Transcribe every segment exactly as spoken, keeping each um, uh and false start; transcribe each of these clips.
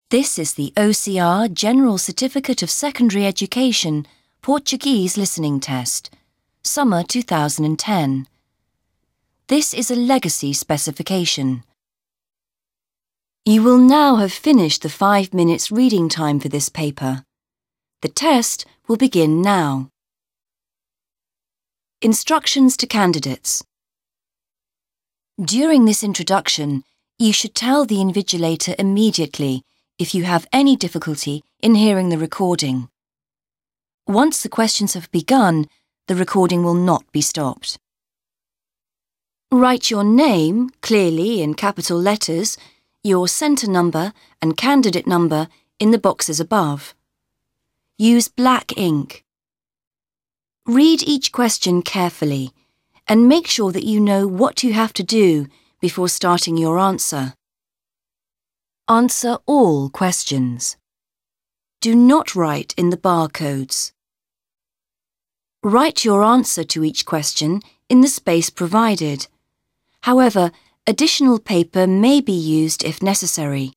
This is the O C R General Certificate of Secondary Education Portuguese Listening Test, Summer two thousand ten. This is a legacy specification. You will now have finished the five minutes reading time for this paper. The test will begin now. Instructions to candidates. During this introduction, you should tell the invigilator immediately if you have any difficulty in hearing the recording. Once the questions have begun, the recording will not be stopped. Write your name clearly in capital letters, your centre number and candidate number in the boxes above. Use black ink. Read each question carefully and make sure that you know what you have to do before starting your answer. Answer all questions. Do not write in the barcodes. Write your answer to each question in the space provided. However, additional paper may be used if necessary.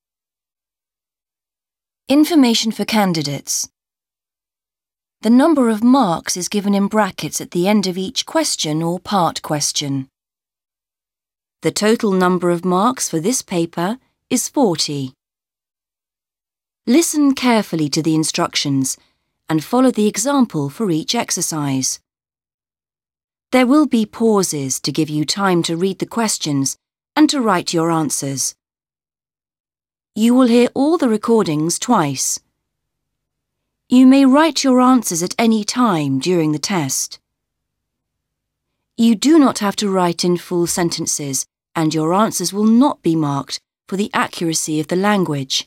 Information for candidates. The number of marks is given in brackets at the end of each question or part question. The total number of marks for this paper is forty. Listen carefully to the instructions and follow the example for each exercise. There will be pauses to give you time to read the questions and to write your answers. You will hear all the recordings twice. You may write your answers at any time during the test. You do not have to write in full sentences, and your answers will not be marked for the accuracy of the language.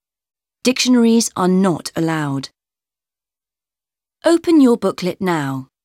Dictionaries are not allowed. Open your booklet now.